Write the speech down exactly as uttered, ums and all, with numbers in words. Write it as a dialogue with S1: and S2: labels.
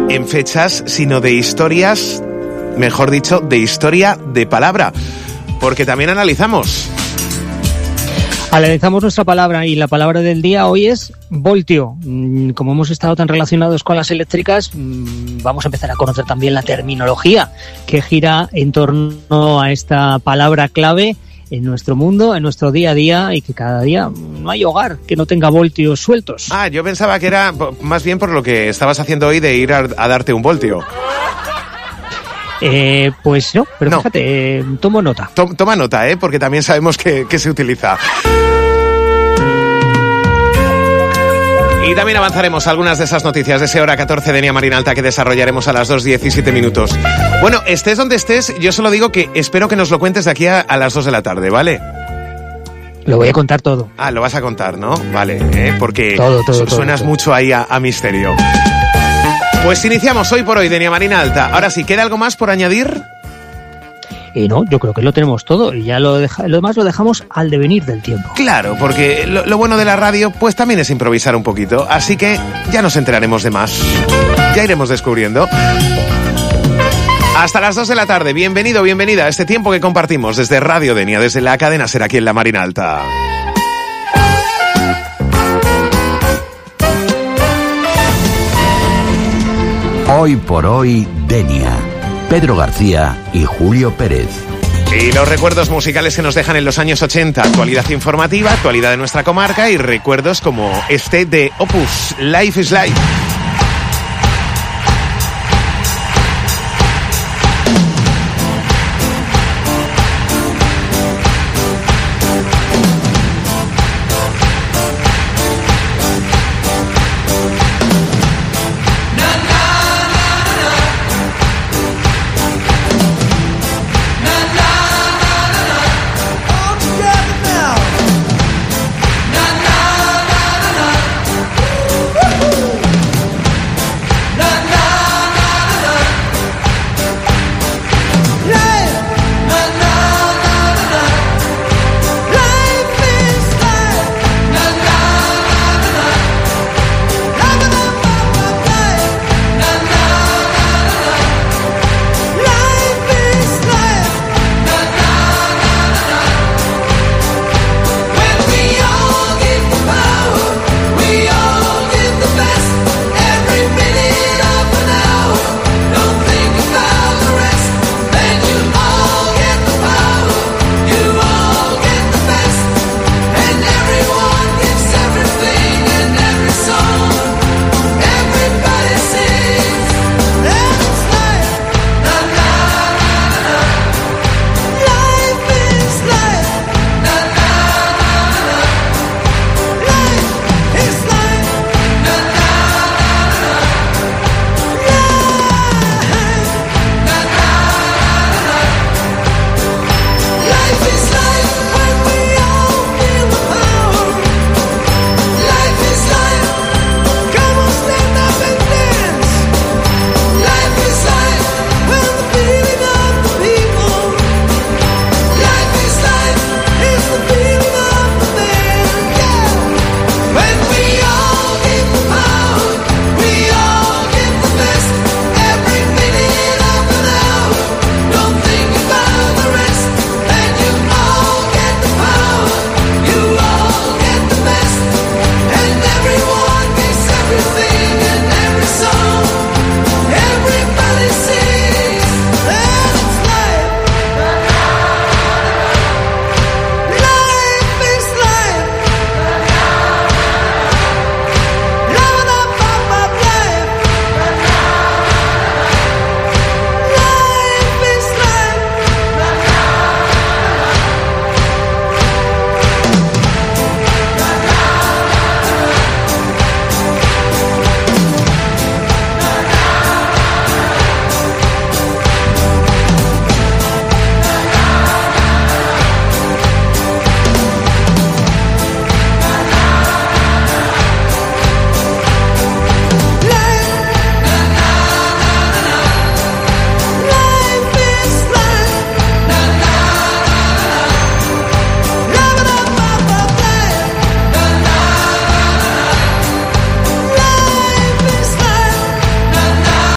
S1: en fechas, sino de historias, mejor dicho, de historia de palabra, porque también analizamos.
S2: Analizamos nuestra palabra y la palabra del día hoy es voltio. Como hemos estado tan relacionados con las eléctricas, vamos a empezar a conocer también la terminología que gira en torno a esta palabra clave en nuestro mundo, en nuestro día a día, y que cada día no hay hogar que no tenga voltios sueltos.
S1: Ah, yo pensaba que era más bien por lo que estabas haciendo hoy de ir a, a darte un voltio.
S2: Eh, pues no, pero
S1: no.
S2: fíjate, eh, tomo nota.
S1: Tom, toma nota, ¿eh? Porque también sabemos que, que se utiliza. Y también avanzaremos algunas de esas noticias de ese hora catorce de Denia Marinalta que desarrollaremos a las dos diecisiete minutos. Bueno, estés donde estés, yo solo digo que espero que nos lo cuentes de aquí a, a las dos de la tarde, ¿vale?
S2: Lo voy a contar todo.
S1: Ah, lo vas a contar, ¿no? Vale, ¿eh? Porque
S2: todo, todo,
S1: su-
S2: todo,
S1: suenas
S2: todo.
S1: mucho ahí a, a misterio. Pues iniciamos hoy por hoy, Denia Marinalta. Ahora sí, ¿queda algo más por añadir?
S2: Y no, yo creo que lo tenemos todo y ya lo, deja, lo demás lo dejamos al devenir del tiempo.
S1: Claro, porque lo, lo bueno de la radio pues también es improvisar un poquito, así que ya nos enteraremos de más. Ya iremos descubriendo. Hasta las dos de la tarde, bienvenido, bienvenida a este tiempo que compartimos desde Radio Denia, desde la cadena SER aquí en la Marinalta.
S3: Hoy por hoy, Denia. Pedro García y Julio Pérez.
S1: Y los recuerdos musicales que nos dejan en los años ochenta, actualidad informativa, actualidad de nuestra comarca y recuerdos como este de Opus, Life is Life.